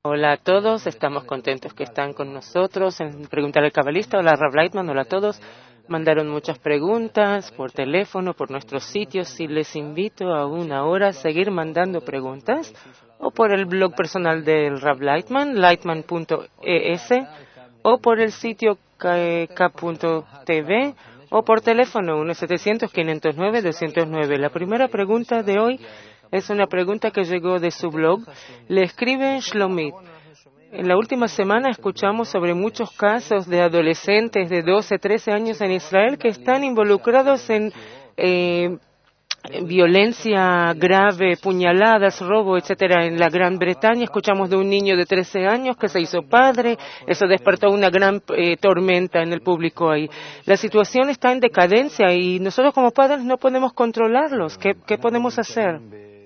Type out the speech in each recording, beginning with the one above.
Hola a todos, estamos contentos que están con nosotros en Preguntar al Cabalista. Hola Rav Lightman, hola a todos. Mandaron muchas preguntas por teléfono, por nuestros sitios y les invito aún ahora a seguir mandando preguntas o por el blog personal del Rav Lightman, lightman.es, o por el sitio k.tv o por teléfono 1-700-509-209. La primera pregunta de hoy es una pregunta que llegó de su blog. Le escribe Shlomit. En la última semana escuchamos sobre muchos casos de adolescentes de 12, 13 años en Israel que están involucrados en violencia grave, puñaladas, robo, etcétera. En la Gran Bretaña escuchamos de un niño de 13 años que se hizo padre. Eso despertó una gran tormenta en el público ahí. La situación está en decadencia y nosotros como padres no podemos controlarlos. ¿Qué podemos hacer?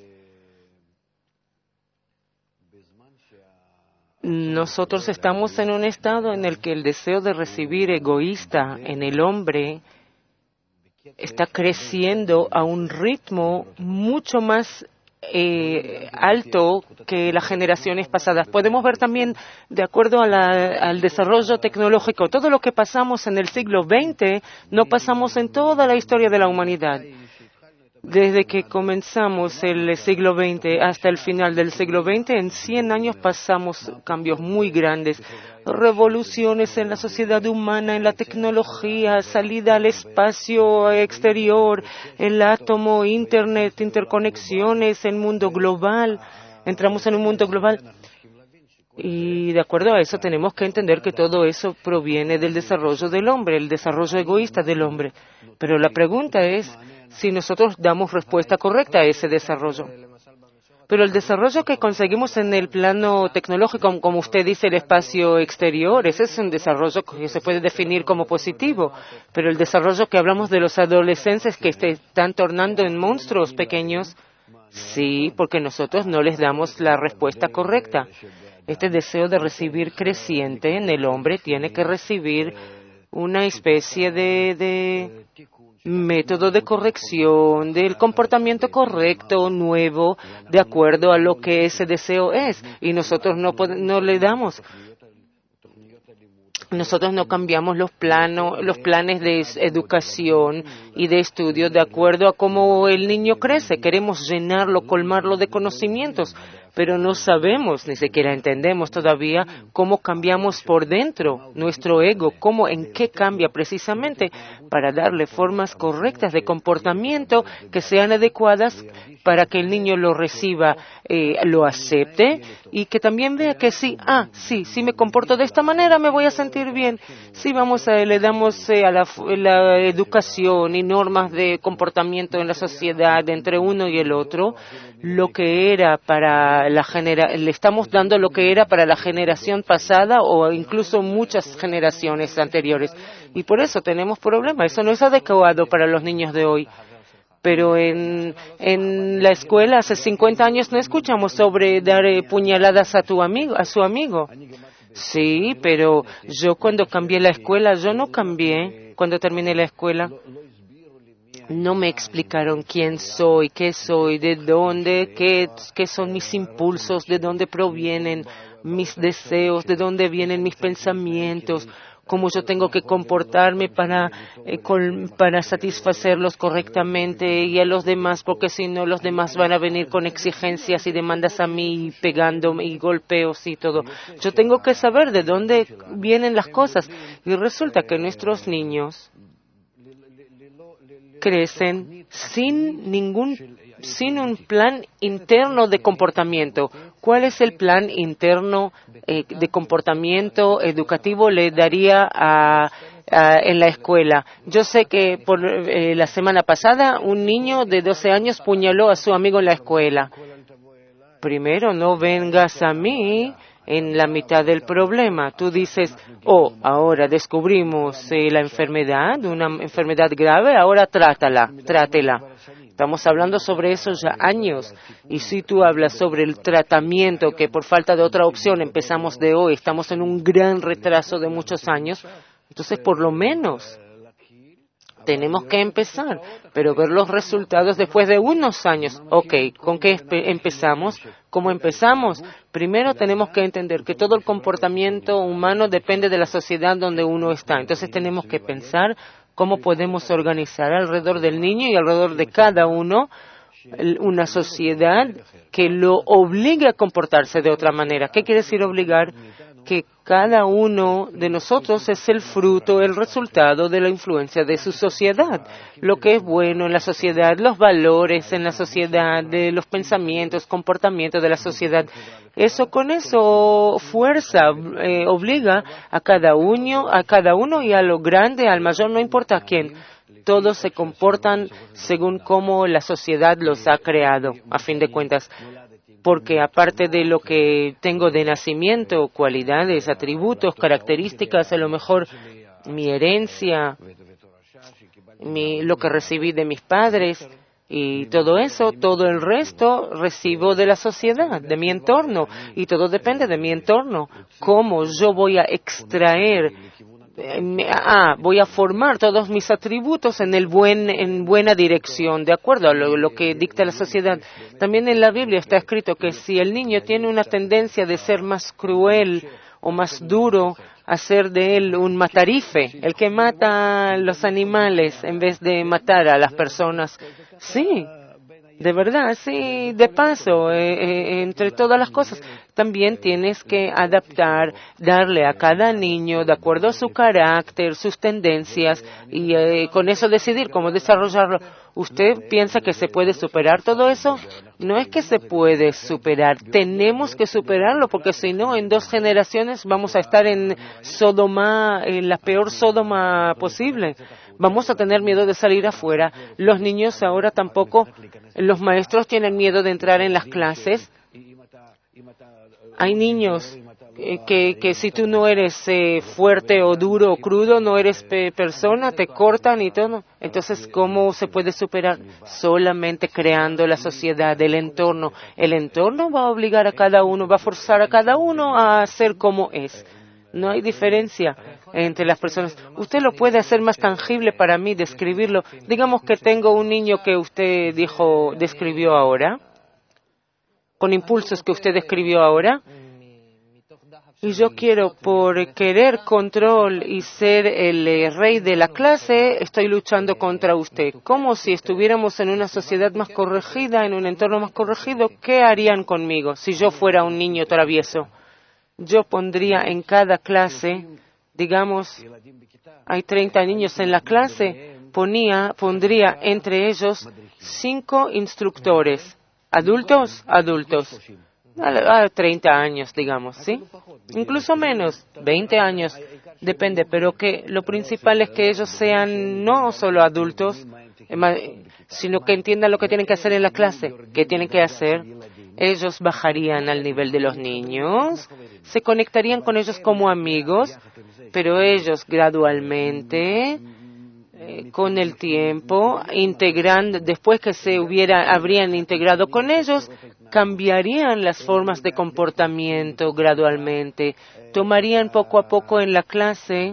Nosotros estamos en un estado en el que el deseo de recibir egoísta en el hombre está creciendo a un ritmo mucho más alto que las generaciones pasadas. Podemos ver también, de acuerdo al desarrollo tecnológico, todo lo que pasamos en el siglo XX no pasamos en toda la historia de la humanidad. Desde que comenzamos el siglo XX hasta el final del siglo XX, en 100 años pasamos cambios muy grandes, revoluciones en la sociedad humana, en la tecnología, salida al espacio exterior, el átomo, Internet, interconexiones, el mundo global. Entramos en un mundo global. Y de acuerdo a eso tenemos que entender que todo eso proviene del desarrollo del hombre, el desarrollo egoísta del hombre. Pero la pregunta es si nosotros damos respuesta correcta a ese desarrollo. Pero el desarrollo que conseguimos en el plano tecnológico, como usted dice, el espacio exterior, ese es un desarrollo que se puede definir como positivo. Pero el desarrollo que hablamos de los adolescentes que se están tornando en monstruos pequeños, sí, porque nosotros no les damos la respuesta correcta. Este deseo de recibir creciente en el hombre tiene que recibir una especie de método de corrección del comportamiento correcto, nuevo, de acuerdo a lo que ese deseo es. Y nosotros no le damos. Nosotros no cambiamos los planes de educación y de estudio de acuerdo a cómo el niño crece. Queremos llenarlo, colmarlo de conocimientos, pero no sabemos, ni siquiera entendemos todavía cómo cambiamos por dentro nuestro ego, en qué cambia precisamente para darle formas correctas de comportamiento que sean adecuadas para que el niño lo reciba, lo acepte y que también vea que sí, si me comporto de esta manera me voy a sentir bien. Sí, le damos a la educación y normas de comportamiento en la sociedad entre uno y el otro, lo que era para le estamos dando lo que era para la generación pasada o incluso muchas generaciones anteriores. Y por eso tenemos problemas. Eso no es adecuado para los niños de hoy. Pero en la escuela hace 50 años no escuchamos sobre dar puñaladas a su amigo. Sí, pero yo cuando cambié la escuela, yo no cambié cuando terminé la escuela. No me explicaron quién soy, qué soy, de dónde, qué son mis impulsos, de dónde provienen mis deseos, de dónde vienen mis pensamientos, cómo yo tengo que comportarme para satisfacerlos correctamente y a los demás, porque si no los demás van a venir con exigencias y demandas a mí, pegándome y golpeos y todo. Yo tengo que saber de dónde vienen las cosas. Y resulta que nuestros niños crecen sin un plan interno de comportamiento. ¿Cuál es el plan interno de comportamiento educativo le daría en la escuela? Yo sé que la semana pasada un niño de 12 años puñaló a su amigo en la escuela. Primero, no vengas a mí en la mitad del problema. Tú dices, ahora descubrimos la enfermedad, una enfermedad grave, ahora trátela. Estamos hablando sobre eso ya años. Y si tú hablas sobre el tratamiento, que por falta de otra opción empezamos de hoy, estamos en un gran retraso de muchos años, entonces por lo menos Tenemos que empezar, pero ver los resultados después de unos años. Ok, ¿con qué empezamos? ¿Cómo empezamos? Primero tenemos que entender que todo el comportamiento humano depende de la sociedad donde uno está. Entonces tenemos que pensar cómo podemos organizar alrededor del niño y alrededor de cada uno una sociedad que lo obligue a comportarse de otra manera. ¿Qué quiere decir obligar? Que cada uno de nosotros es el fruto, el resultado de la influencia de su sociedad. Lo que es bueno en la sociedad, los valores en la sociedad, de los pensamientos, comportamientos de la sociedad. Con eso fuerza, obliga a cada uno y a lo grande, al mayor, no importa a quién. Todos se comportan según cómo la sociedad los ha creado, a fin de cuentas. Porque aparte de lo que tengo de nacimiento, cualidades, atributos, características, a lo mejor mi herencia, lo que recibí de mis padres y todo eso, todo el resto recibo de la sociedad, de mi entorno, y todo depende de mi entorno. Cómo yo voy a extraer, voy a formar todos mis atributos en buena dirección, de acuerdo a lo que dicta la sociedad. También en la Biblia está escrito que si el niño tiene una tendencia de ser más cruel o más duro, hacer de él un matarife, el que mata a los animales en vez de matar a las personas. Sí, de verdad, sí, de paso, entre todas las cosas. También tienes que adaptar, darle a cada niño, de acuerdo a su carácter, sus tendencias, y con eso decidir cómo desarrollarlo. ¿Usted piensa que se puede superar todo eso? No es que se puede superar, tenemos que superarlo, porque si no, en 2 generaciones vamos a estar en Sodoma, en la peor Sodoma posible. Vamos a tener miedo de salir afuera. Los niños ahora tampoco, los maestros tienen miedo de entrar en las clases. Hay niños que si tú no eres fuerte o duro o crudo, no eres persona, te cortan y todo. Entonces, ¿cómo se puede superar? Solamente creando la sociedad, el entorno. El entorno va a obligar a cada uno, va a forzar a cada uno a ser como es. No hay diferencia entre las personas. Usted lo puede hacer más tangible para mí, describirlo. Digamos que tengo un niño que usted describió ahora, con impulsos que usted describió ahora, y yo quiero, por querer control y ser el rey de la clase, estoy luchando contra usted. Como si estuviéramos en una sociedad más corregida, en un entorno más corregido, ¿qué harían conmigo si yo fuera un niño travieso? Yo pondría en cada clase, digamos, hay 30 niños en la clase, pondría entre ellos 5 instructores. ¿Adultos? Adultos. A 30 años, digamos, ¿sí? Incluso menos, 20 años, depende, pero que lo principal es que ellos sean no solo adultos, sino que entiendan lo que tienen que hacer en la clase. ¿Qué tienen que hacer? Ellos bajarían al nivel de los niños, se conectarían con ellos como amigos, pero ellos gradualmente, con el tiempo, después que habrían integrado con ellos, cambiarían las formas de comportamiento gradualmente, tomarían poco a poco en la clase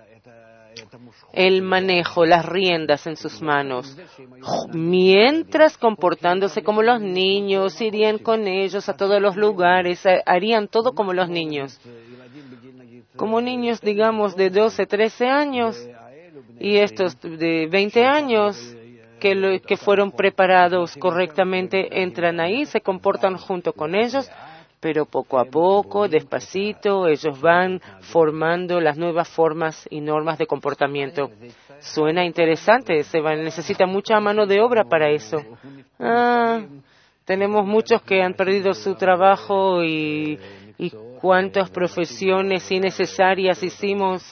el manejo, las riendas en sus manos, mientras comportándose como los niños, irían con ellos a todos los lugares, harían todo como los niños. Como niños, digamos, de 12, 13 años, y estos de 20 años, que fueron preparados correctamente, entran ahí, se comportan junto con ellos, pero poco a poco, despacito, ellos van formando las nuevas formas y normas de comportamiento. Suena interesante, necesita mucha mano de obra para eso. Tenemos muchos que han perdido su trabajo y cuántas profesiones innecesarias hicimos.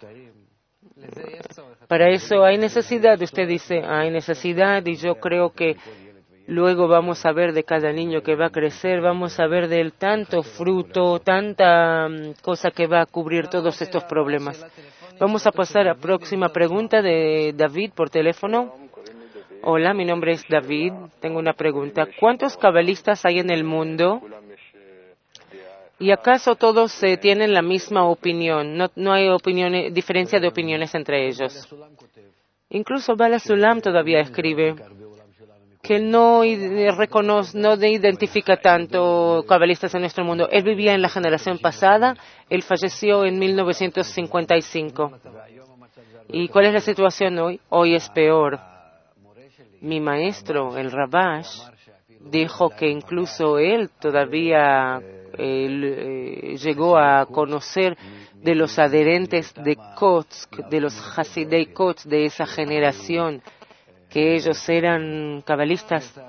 Para eso hay necesidad, usted dice, hay necesidad, y yo creo que luego vamos a ver de cada niño que va a crecer, vamos a ver de él tanto fruto, tanta cosa que va a cubrir todos estos problemas. Vamos a pasar a la próxima pregunta de David por teléfono. Hola, mi nombre es David. Tengo una pregunta. ¿Cuántos cabalistas hay en el mundo? ¿Y acaso todos tienen la misma opinión? No hay diferencia de opiniones entre ellos. Incluso Bala Sulam todavía escribe que no identifica tanto cabalistas en nuestro mundo. Él vivía en la generación pasada, él falleció en 1955. ¿Y cuál es la situación hoy? Hoy es peor. Mi maestro, el Rabash, dijo que incluso él todavía llegó a conocer de los adherentes de Kotsk, de los Hasidei Kotsk de esa generación, que ellos eran cabalistas.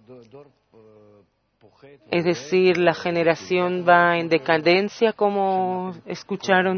Es decir, la generación va en decadencia, como escucharon.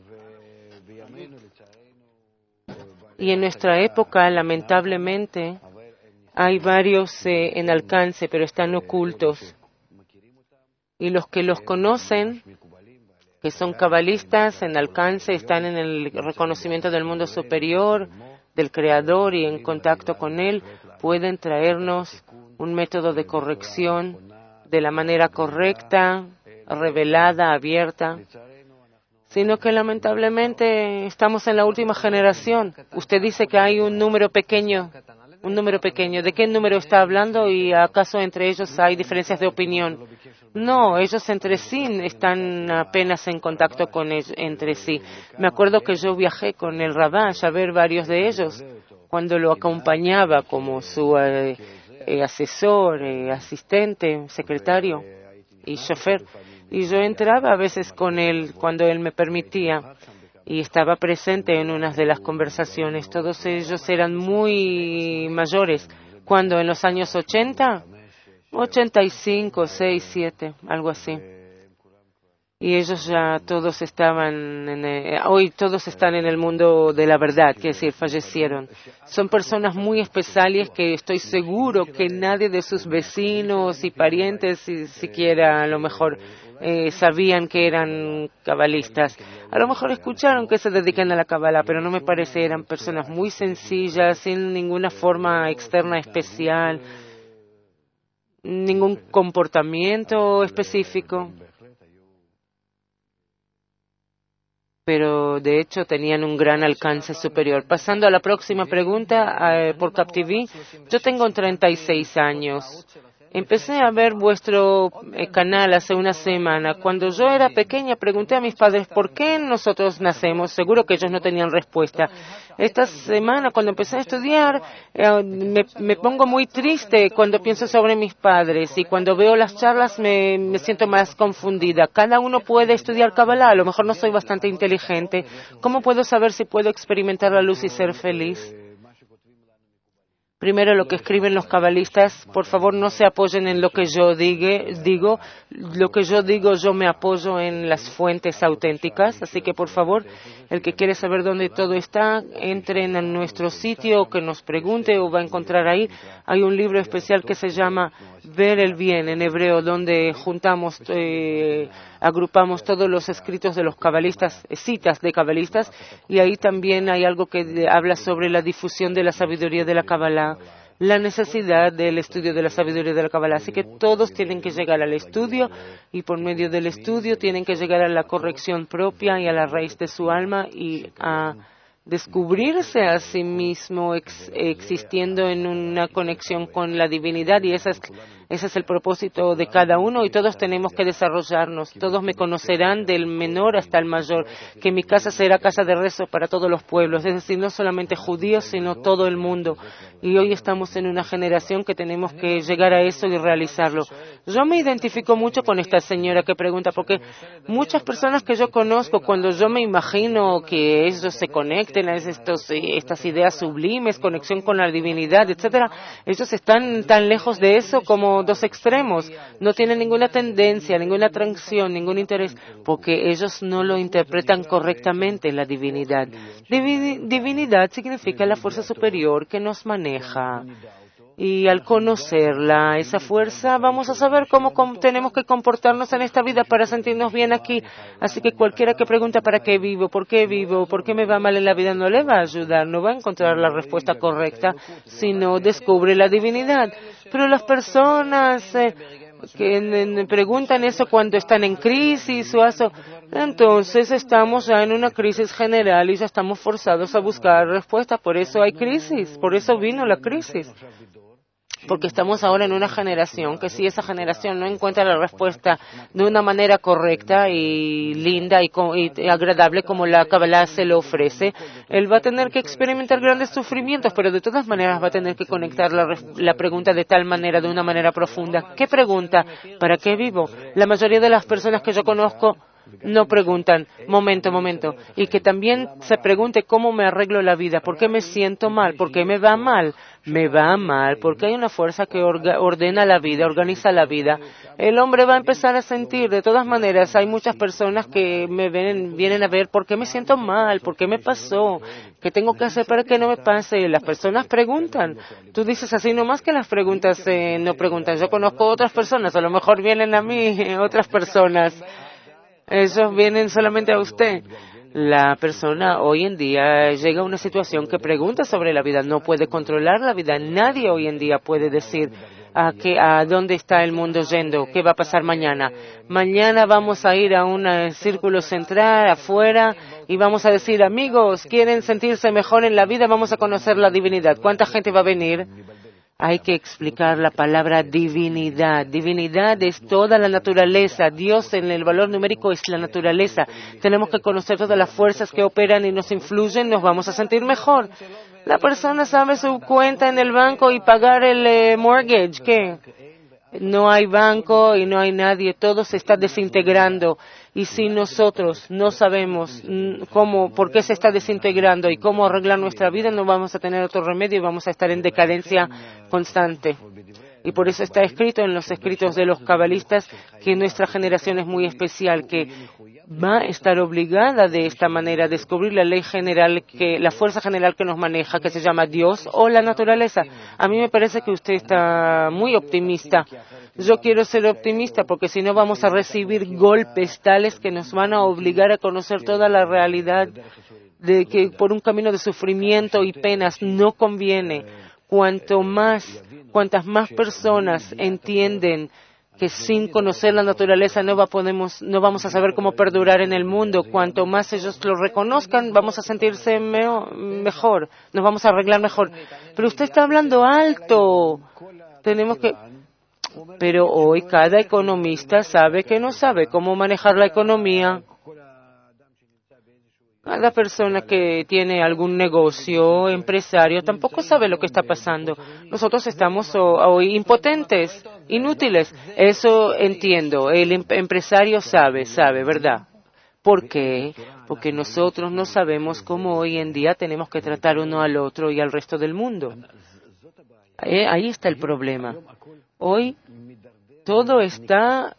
Y en nuestra época, lamentablemente, hay varios en alcance, pero están ocultos. Y los que los conocen, que son cabalistas en alcance, están en el reconocimiento del mundo superior, del Creador y en contacto con Él, pueden traernos un método de corrección de la manera correcta, revelada, abierta, sino que lamentablemente estamos en la última generación. Usted dice que hay un número pequeño. ¿De qué número está hablando? ¿Y acaso entre ellos hay diferencias de opinión? No, ellos entre sí están apenas en contacto entre sí. Me acuerdo que yo viajé con el Rabash a ver varios de ellos cuando lo acompañaba como su asesor, asistente, secretario y chofer. Y yo entraba a veces con él cuando él me permitía y estaba presente en unas de las conversaciones. Todos ellos eran muy mayores. ¿Cuándo? ¿En los años 80? 85, 6, 7, algo así. Y ellos ya todos estaban, hoy todos están en el mundo de la verdad, quiere decir, fallecieron. Son personas muy especiales que estoy seguro que nadie de sus vecinos y parientes, siquiera a lo mejor, sabían que eran cabalistas. A lo mejor escucharon que se dedican a la cabala, pero no me parece, eran personas muy sencillas, sin ninguna forma externa especial, ningún comportamiento específico. Pero de hecho tenían un gran alcance superior. Pasando a la próxima pregunta por CapTV, yo tengo 36 años. Empecé a ver vuestro canal hace una semana. Cuando yo era pequeña pregunté a mis padres por qué nosotros nacemos. Seguro que ellos no tenían respuesta. Esta semana, cuando empecé a estudiar, me pongo muy triste cuando pienso sobre mis padres y cuando veo las charlas me siento más confundida. Cada uno puede estudiar Kabbalah. A lo mejor no soy bastante inteligente. ¿Cómo puedo saber si puedo experimentar la luz y ser feliz? Primero, lo que escriben los cabalistas, por favor no se apoyen en lo que yo digo. Lo que yo digo, yo me apoyo en las fuentes auténticas. Así que, por favor, el que quiere saber dónde todo está, entren en nuestro sitio, que nos pregunte o va a encontrar ahí. Hay un libro especial que se llama Ver el Bien en hebreo, donde juntamos, agrupamos todos los escritos de los cabalistas, citas de cabalistas, y ahí también hay algo que habla sobre la difusión de la sabiduría de la Kabbalah, la necesidad del estudio de la sabiduría de la Kabbalah. Así que todos tienen que llegar al estudio y por medio del estudio tienen que llegar a la corrección propia y a la raíz de su alma y a descubrirse a sí mismo existiendo en una conexión con la divinidad, y ese es el propósito de cada uno, y todos tenemos que desarrollarnos. Todos me conocerán del menor hasta el mayor, que mi casa será casa de rezo para todos los pueblos, es decir, no solamente judíos, sino todo el mundo. Y hoy estamos en una generación que tenemos que llegar a eso y realizarlo. Yo me identifico mucho con esta señora que pregunta, porque muchas personas que yo conozco, cuando yo me imagino que ellos se conecten a estas ideas sublimes, conexión con la divinidad, etcétera, ellos están tan lejos de eso como dos extremos. No tienen ninguna tendencia, ninguna atracción, ningún interés, porque ellos no lo interpretan correctamente, la divinidad. Divinidad significa la fuerza superior que nos maneja. Y al conocerla, esa fuerza, vamos a saber cómo tenemos que comportarnos en esta vida para sentirnos bien aquí. Así que cualquiera que pregunta ¿para qué vivo? ¿Por qué vivo? ¿Por qué me va mal en la vida? No le va a ayudar, no va a encontrar la respuesta correcta, sino descubre la divinidad. Pero las personas que preguntan eso cuando están en crisis o eso. Entonces estamos ya en una crisis general y ya estamos forzados a buscar respuestas. Por eso hay crisis, por eso vino la crisis. Porque estamos ahora en una generación que si esa generación no encuentra la respuesta de una manera correcta y linda y agradable como la Kabbalah se lo ofrece, él va a tener que experimentar grandes sufrimientos, pero de todas maneras va a tener que conectar la pregunta de tal manera, de una manera profunda. ¿Qué pregunta? ¿Para qué vivo? La mayoría de las personas que yo conozco no preguntan, momento, y que también se pregunte cómo me arreglo la vida, por qué me siento mal, por qué me va mal. Me va mal porque hay una fuerza que ordena la vida, organiza la vida. El hombre va a empezar a sentir, de todas maneras, hay muchas personas que vienen a ver por qué me siento mal, por qué me pasó, qué tengo que hacer para que no me pase. Las personas preguntan. Tú dices así nomás que las preguntas no preguntan. Yo conozco otras personas, a lo mejor vienen a mí otras personas. Esos vienen solamente a usted. La persona hoy en día llega a una situación que pregunta sobre la vida, no puede controlar la vida. Nadie hoy en día puede decir a dónde está el mundo yendo, qué va a pasar mañana. Mañana vamos a ir a un círculo central afuera y vamos a decir, amigos, ¿quieren sentirse mejor en la vida? Vamos a conocer la divinidad. ¿Cuánta gente va a venir? Hay que explicar la palabra divinidad. Divinidad es toda la naturaleza. Dios en el valor numérico es la naturaleza. Tenemos que conocer todas las fuerzas que operan y nos influyen, nos vamos a sentir mejor. La persona sabe su cuenta en el banco y pagar el mortgage. ¿Qué? No hay banco y no hay nadie. Todo se está desintegrando. Y si nosotros no sabemos por qué se está desintegrando y cómo arreglar nuestra vida, no vamos a tener otro remedio y vamos a estar en decadencia constante. Y por eso está escrito en los escritos de los cabalistas que nuestra generación es muy especial, que va a estar obligada de esta manera a descubrir la ley general, la fuerza general que nos maneja, que se llama Dios o la naturaleza. A mí me parece que usted está muy optimista. Yo quiero ser optimista porque si no vamos a recibir golpes tales que nos van a obligar a conocer toda la realidad de que por un camino de sufrimiento y penas no conviene. Cuantas más personas entienden que sin conocer la naturaleza no vamos a saber cómo perdurar en el mundo. Cuanto más ellos lo reconozcan, vamos a sentirse mejor, nos vamos a arreglar mejor. Pero usted está hablando alto. Pero hoy cada economista sabe que no sabe cómo manejar la economía. Cada persona que tiene algún negocio, empresario, tampoco sabe lo que está pasando. Nosotros estamos hoy impotentes, inútiles. Eso entiendo. El empresario sabe, ¿verdad? ¿Por qué? Porque nosotros no sabemos cómo hoy en día tenemos que tratar uno al otro y al resto del mundo. Ahí está el problema. Hoy todo está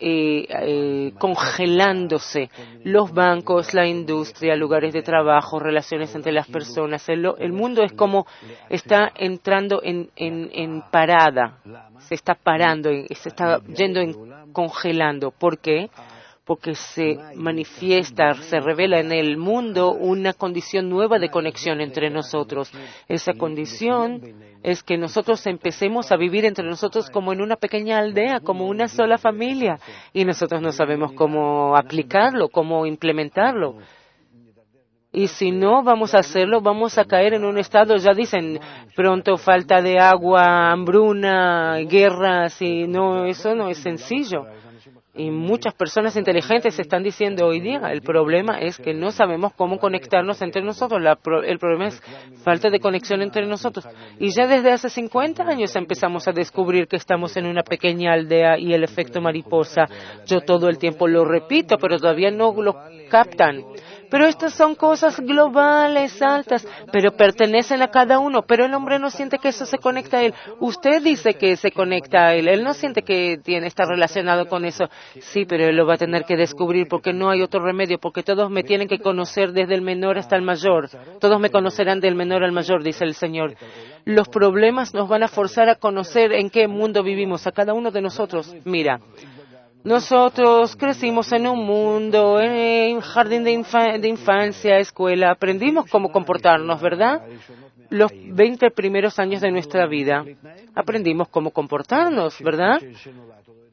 congelándose. Los bancos, la industria, lugares de trabajo, relaciones entre las personas. El mundo es como está entrando en parada. Se está parando, se está congelando. ¿Por qué? Porque se manifiesta, se revela en el mundo una condición nueva de conexión entre nosotros. Esa condición es que nosotros empecemos a vivir entre nosotros como en una pequeña aldea, como una sola familia. Y nosotros no sabemos cómo aplicarlo, cómo implementarlo. Y si no vamos a hacerlo, vamos a caer en un estado, ya dicen, pronto falta de agua, hambruna, guerras, y no, eso no es sencillo. Y muchas personas inteligentes están diciendo hoy día, el problema es que no sabemos cómo conectarnos entre nosotros. El problema es falta de conexión entre nosotros. Y ya desde hace 50 años empezamos a descubrir que estamos en una pequeña aldea y el efecto mariposa. Yo todo el tiempo lo repito, pero todavía no lo captan. Pero estas son cosas globales, altas, pero pertenecen a cada uno. Pero el hombre no siente que eso se conecta a él. Usted dice que se conecta a él. Él no siente que está relacionado con eso. Sí, pero él lo va a tener que descubrir porque no hay otro remedio, porque todos me tienen que conocer desde el menor hasta el mayor. Todos me conocerán del menor al mayor, dice el Señor. Los problemas nos van a forzar a conocer en qué mundo vivimos, a cada uno de nosotros. Mira. Nosotros crecimos en un mundo, en jardín de infancia, escuela, aprendimos cómo comportarnos, ¿verdad? Los 20 primeros años de nuestra vida aprendimos cómo comportarnos, ¿verdad?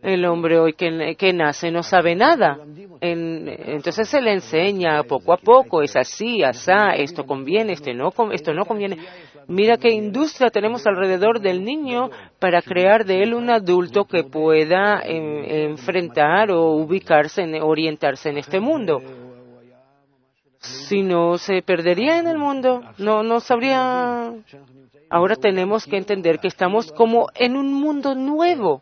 El hombre hoy que nace no sabe nada. Entonces se le enseña poco a poco, es así, asá, esto conviene, esto no conviene. Mira qué industria tenemos alrededor del niño para crear de él un adulto que pueda enfrentar o orientarse en este mundo. Si no, se perdería en el mundo, no sabría. Ahora tenemos que entender que estamos como en un mundo nuevo.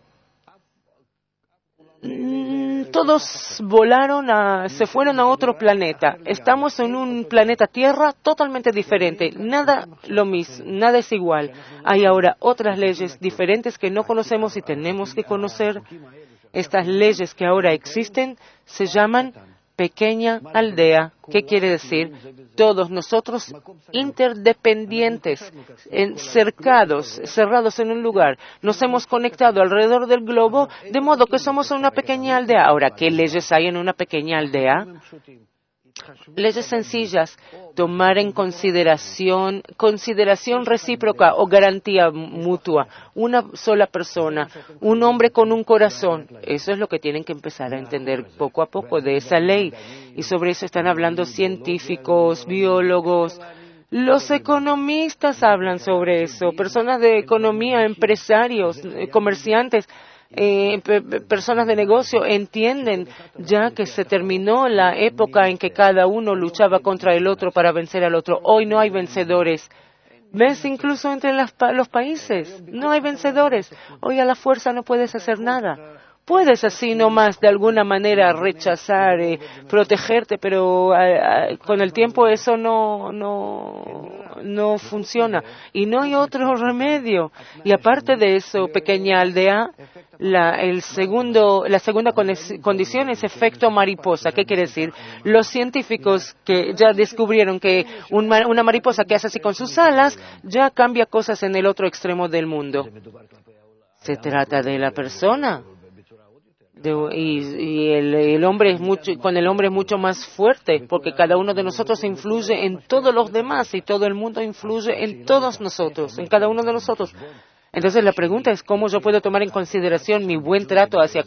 Todos se fueron a otro planeta. Estamos en un planeta Tierra totalmente diferente. Nada lo mismo, nada es igual. Hay ahora otras leyes diferentes que no conocemos y tenemos que conocer. Estas leyes que ahora existen se llaman pequeña aldea. ¿Qué quiere decir? Todos nosotros interdependientes, cerrados en un lugar. Nos hemos conectado alrededor del globo, de modo que somos una pequeña aldea. Ahora, ¿qué leyes hay en una pequeña aldea? Leyes sencillas, tomar en consideración recíproca o garantía mutua, una sola persona, un hombre con un corazón. Eso es lo que tienen que empezar a entender poco a poco de esa ley. Y sobre eso están hablando científicos, biólogos. Los economistas hablan sobre eso, personas de economía, empresarios, comerciantes. Personas de negocio entienden ya que se terminó la época en que cada uno luchaba contra el otro para vencer al otro. Hoy no hay vencedores. ¿Ves? Incluso entre los países no hay vencedores. Hoy a la fuerza no puedes hacer nada. Puedes así nomás de alguna manera rechazar, protegerte, pero con el tiempo eso no funciona. Y no hay otro remedio. Y aparte de eso, pequeña aldea, la segunda condición es efecto mariposa. ¿Qué quiere decir? Los científicos que ya descubrieron que una mariposa que hace así con sus alas ya cambia cosas en el otro extremo del mundo. Se trata de la persona. El hombre con el hombre es mucho más fuerte, porque cada uno de nosotros influye en todos los demás y todo el mundo influye en todos nosotros, en cada uno de nosotros. Entonces la pregunta es cómo yo puedo tomar en consideración mi buen trato hacia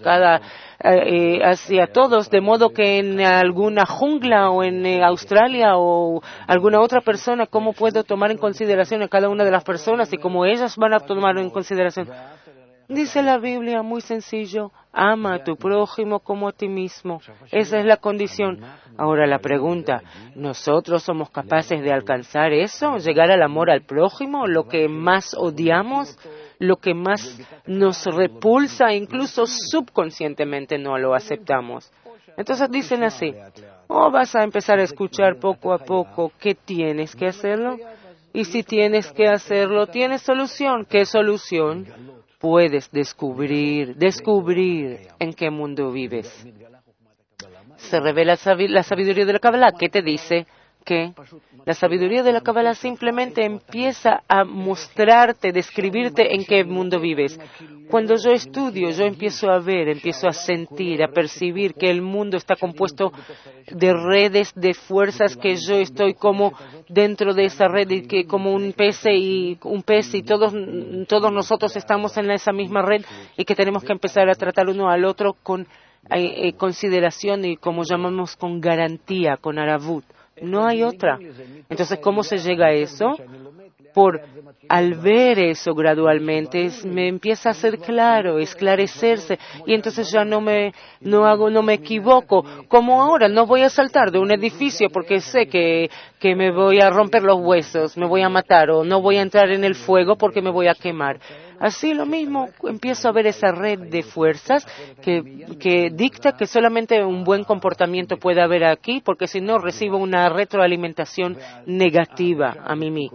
todos, de modo que en alguna jungla o en Australia o alguna otra persona, cómo puedo tomar en consideración a cada una de las personas y cómo ellas van a tomar en consideración. Dice la Biblia, muy sencillo, ama a tu prójimo como a ti mismo. Esa es la condición. Ahora la pregunta, ¿nosotros somos capaces de alcanzar eso? ¿Llegar al amor al prójimo? ¿Lo que más odiamos? ¿Lo que más nos repulsa? Incluso subconscientemente no lo aceptamos. Entonces dicen así, vas a empezar a escuchar poco a poco que tienes que hacerlo. Y si tienes que hacerlo, tienes solución. ¿Qué solución? Puedes descubrir en qué mundo vives. Se revela la sabiduría de la Kabbalah. ¿Qué te dice? Que la sabiduría de la Kabbalah simplemente empieza a mostrarte, describirte en qué mundo vives. Cuando yo estudio, yo empiezo a ver, empiezo a sentir, a percibir que el mundo está compuesto de redes, de fuerzas, que yo estoy como dentro de esa red, y que como un pez y todos nosotros estamos en esa misma red y que tenemos que empezar a tratar uno al otro con consideración y como llamamos con garantía, con aravut. No hay otra. Entonces, ¿cómo se llega a eso? Al ver eso gradualmente, me empieza a ser claro, esclarecerse, y entonces ya no me equivoco. Como ahora, no voy a saltar de un edificio porque sé que me voy a romper los huesos, me voy a matar, o no voy a entrar en el fuego porque me voy a quemar. Así lo mismo, empiezo a ver esa red de fuerzas que dicta que solamente un buen comportamiento puede haber aquí, porque si no recibo una retroalimentación negativa a mí.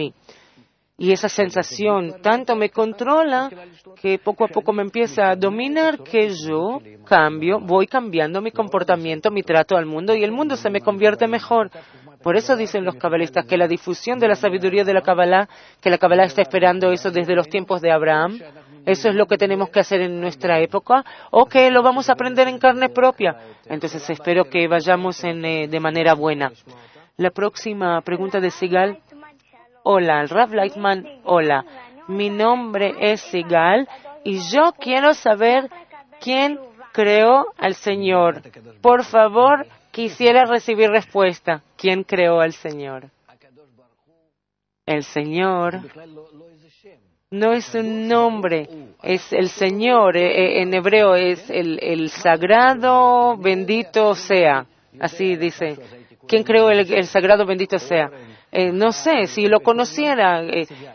Y esa sensación tanto me controla que poco a poco me empieza a dominar, que yo voy cambiando mi comportamiento, mi trato al mundo, y el mundo se me convierte mejor. Por eso dicen los cabalistas que la difusión de la sabiduría de la Kabbalah, que la Kabbalah está esperando eso desde los tiempos de Abraham, eso es lo que tenemos que hacer en nuestra época, o que lo vamos a aprender en carne propia. Entonces espero que vayamos de manera buena. La próxima pregunta de Sigal. Hola, Rav Lightman, hola. Mi nombre es Sigal y yo quiero saber ¿quién creó al Señor? Por favor, quisiera recibir respuesta. ¿Quién creó al Señor? El Señor no es un nombre, es el Señor. En hebreo es el sagrado bendito sea. Así dice. ¿Quién creó el sagrado bendito sea? No sé, si lo conociera,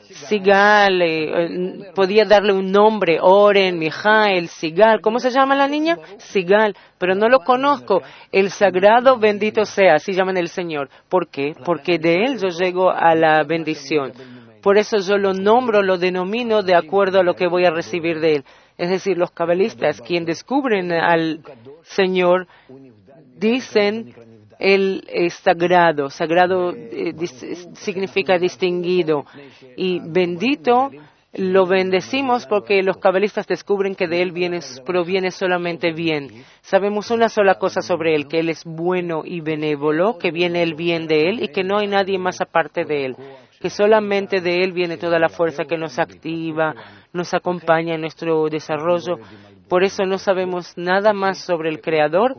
Sigal, podía darle un nombre, Oren, Mijael, Sigal. ¿Cómo se llama la niña? Sigal, pero no lo conozco. El sagrado bendito sea, así llaman el Señor. ¿Por qué? Porque de Él yo llego a la bendición. Por eso yo lo nombro, lo denomino de acuerdo a lo que voy a recibir de Él. Es decir, los cabalistas, quienes descubren al Señor, dicen Él es sagrado. Sagrado significa distinguido. Y bendito lo bendecimos porque los cabalistas descubren que de Él proviene solamente bien. Sabemos una sola cosa sobre Él, que Él es bueno y benévolo, que viene el bien de Él y que no hay nadie más aparte de Él. Que solamente de Él viene toda la fuerza que nos activa, nos acompaña en nuestro desarrollo. Por eso no sabemos nada más sobre el Creador,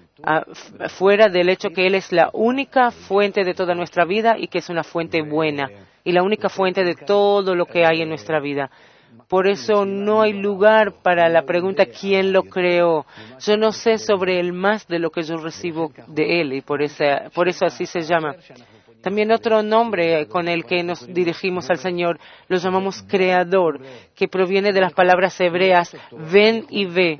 fuera del hecho que Él es la única fuente de toda nuestra vida y que es una fuente buena y la única fuente de todo lo que hay en nuestra vida. Por eso no hay lugar para la pregunta ¿quién lo creó? Yo no sé sobre Él más de lo que yo recibo de Él y por eso así se llama. También otro nombre con el que nos dirigimos al Señor lo llamamos Creador, que proviene de las palabras hebreas ven y ve,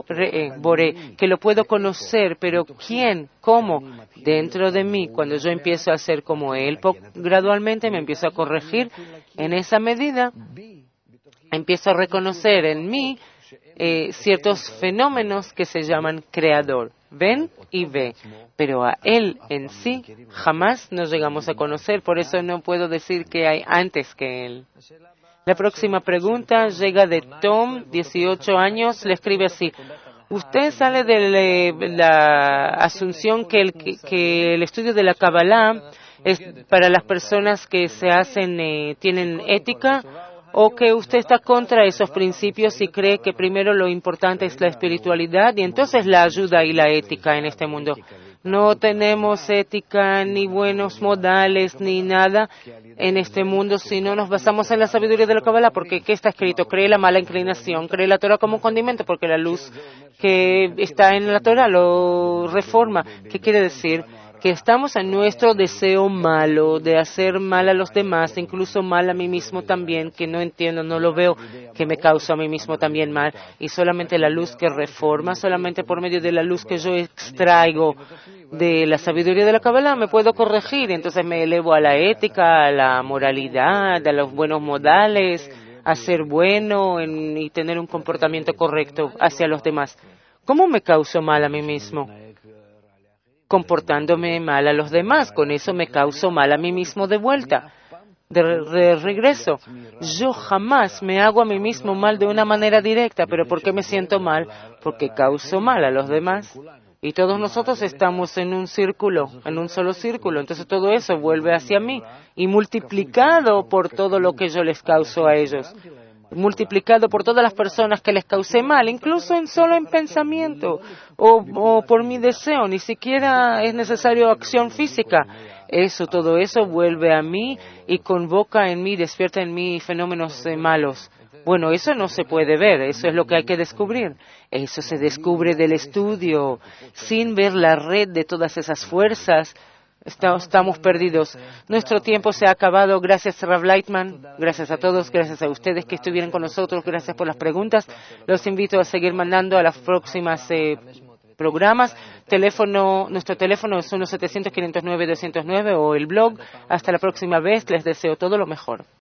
boré, que lo puedo conocer, pero ¿quién? ¿Cómo? Dentro de mí, cuando yo empiezo a ser como Él, gradualmente me empiezo a corregir. En esa medida, empiezo a reconocer en mí ciertos fenómenos que se llaman Creador. Ven y ve, pero a Él en sí jamás nos llegamos a conocer, por eso no puedo decir que hay antes que Él. La próxima pregunta llega de Tom, 18 años, le escribe así. Usted sale de la asunción que el estudio de la Kabbalah es para las personas que tienen ética, o que usted está contra esos principios y cree que primero lo importante es la espiritualidad y entonces la ayuda y la ética en este mundo. No tenemos ética ni buenos modales ni nada en este mundo si no nos basamos en la sabiduría de la Kabbalah, porque ¿qué está escrito? Cree la mala inclinación, cree la Torah como un condimento, porque la luz que está en la Torah lo reforma. ¿Qué quiere decir? Que estamos en nuestro deseo malo de hacer mal a los demás, incluso mal a mí mismo también, que no entiendo, no lo veo, que me causa a mí mismo también mal. Y solamente la luz que reforma, solamente por medio de la luz que yo extraigo de la sabiduría de la Kabbalah me puedo corregir. Entonces me elevo a la ética, a la moralidad, a los buenos modales, a ser bueno y tener un comportamiento correcto hacia los demás. ¿Cómo me causo mal a mí mismo? Comportándome mal a los demás. Con eso me causo mal a mí mismo de vuelta, de regreso. Yo jamás me hago a mí mismo mal de una manera directa, pero ¿por qué me siento mal? Porque causo mal a los demás. Y todos nosotros estamos en un círculo, en un solo círculo. Entonces todo eso vuelve hacia mí y multiplicado por todo lo que yo les causo a ellos. Multiplicado por todas las personas que les causé mal, incluso solo en pensamiento o por mi deseo, ni siquiera es necesario acción física. Todo eso vuelve a mí y convoca en mí, despierta en mí fenómenos malos. Bueno, eso no se puede ver, eso es lo que hay que descubrir. Eso se descubre del estudio, sin ver la red de todas esas fuerzas. Estamos perdidos. Nuestro tiempo se ha acabado. Gracias, Rav Lightman. Gracias a todos. Gracias a ustedes que estuvieron con nosotros. Gracias por las preguntas. Los invito a seguir mandando a las próximas programas. Nuestro teléfono es 1-700-509-209 o el blog. Hasta la próxima vez. Les deseo todo lo mejor.